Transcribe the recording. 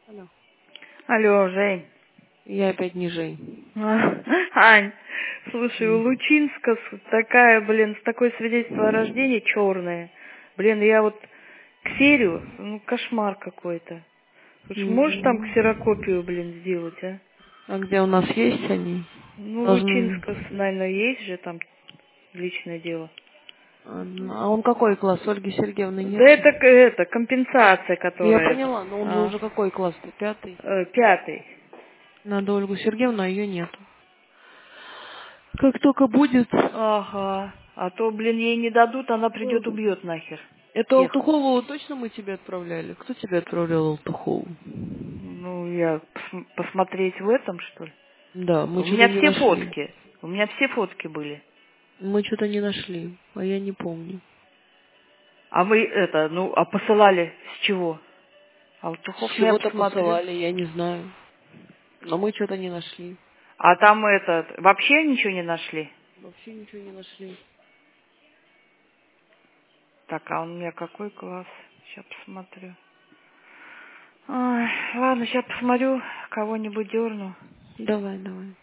Алло. Алло, Жень. Я опять не Жень. Ань, слушай, у Лучинска такая, с такой свидетельство о рождении черное. Я вот ксерию, кошмар какой-то. Слушай, можешь там ксерокопию, сделать, а? А где у нас есть они? Должны... Лучинска, наверное, есть же там личное дело. А он какой класс? Ольги Сергеевны Да нет? это компенсация, Я которая... поняла, но он же уже какой класс-то? Пятый? 5. Надо Ольгу Сергеевну, а ее нету. Как только будет... Ага. А то, ей не дадут, она придет, убьет нахер. Это Всех. Алтухову точно мы тебе отправляли? Кто тебе отправлял Алтухову? Я посмотреть в этом, что ли? Да, мы У что-то меня не все нашли. фотки. У меня все фотки были. Мы что-то не нашли, а я не помню. А мы посылали с чего? С Алтухов, я чего-то посмотрю. посылали, я не знаю. Но мы что-то не нашли. А там вообще ничего не нашли? Вообще ничего не нашли. Так, а он у меня какой класс? Сейчас посмотрю. Ой, ладно, сейчас посмотрю, кого-нибудь дерну. Давай, давай.